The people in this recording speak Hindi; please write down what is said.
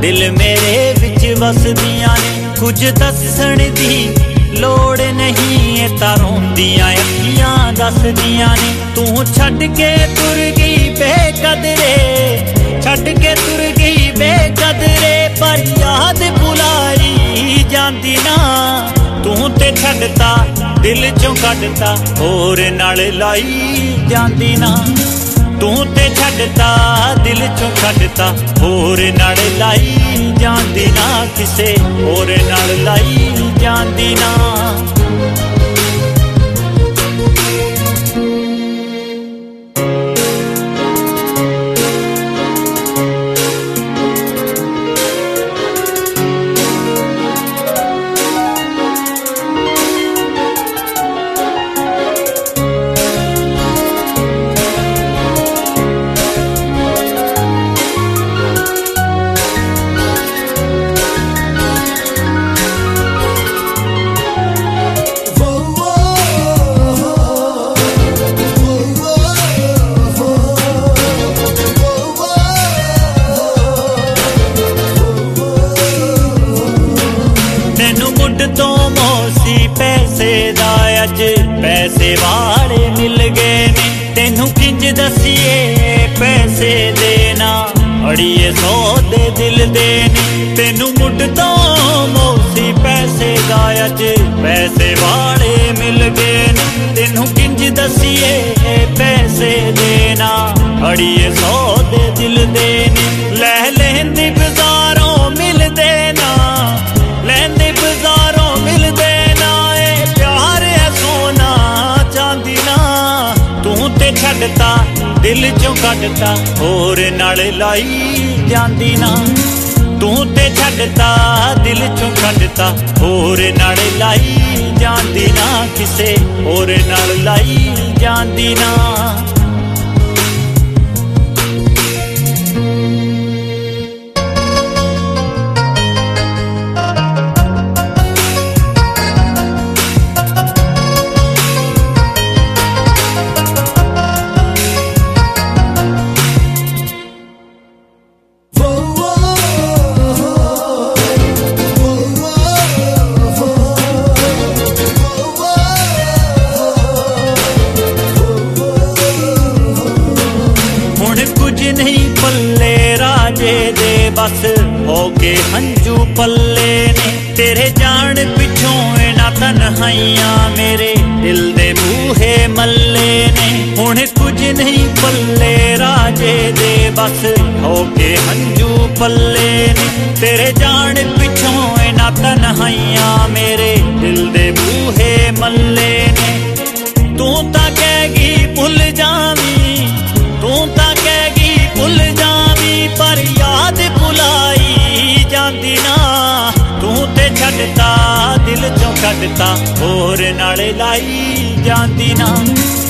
दिल मेरे विच वसदियां ने, कुछ दस्सण दी लोड़ नहीं है तां रोंदियां अखियां दसदियां ने। तू छड्ड के तुर गई बेकदरे, छड्ड के तुर गई बेकदरे, पर याद भुलाई जांदी ना। तू ते छड्डता दिल चों कड्डता, होर नाल लाई जांदी ना। तू ते छड्डता दिल चों कड्डता, होर नाल लाई जांदी ना, किसे होर नाल लाई जांदी ना। तो मोसी पैसे दा अज पैसे वाले मिल गए ने, तेनू किंज दसिए पैसे देना, अड़िए सौ दे दिल देने। तेनू मुड तो मोसी पैसे दा अज पैसे वाले मिल गए ने, तेनू किंज दसिए पैसे देना, अड़िए सौ दे दिल देने। लै लेंदी बाजारों मिल देना, लेंदी बाजारों मिल देना, ए प्यार है सोना चांदी ना। तू ते छड्डता दिल चों कड्डता, होर नाल लाई जांदी ना। तू ते छड्डता दिल चों कड्डता, होर नाल लाई जांदी ना, किसे होर नाल लाई जांदी ना। नहीं पल्ले राजे दे बस हो के हंजू पल्ले ने, तेरे जान पिछों ना तन्हाइयां मेरे दिल दे बूहे मल्ले ने। हुण कुछ नहीं पल्ले राजे दे बस हो के हंजू पल्ले ने, तेरे जान पिछों ना तन्हाइयां मेरे दिल दे बूहे मल्ले ने। तू तां कहगी भुल जावी, तू तां कहगी भुल जावी, पर याद भुलाई जांदी ना। तू ते छड्डता दिल चों कड्डता, होर नाल लाई जांदी ना।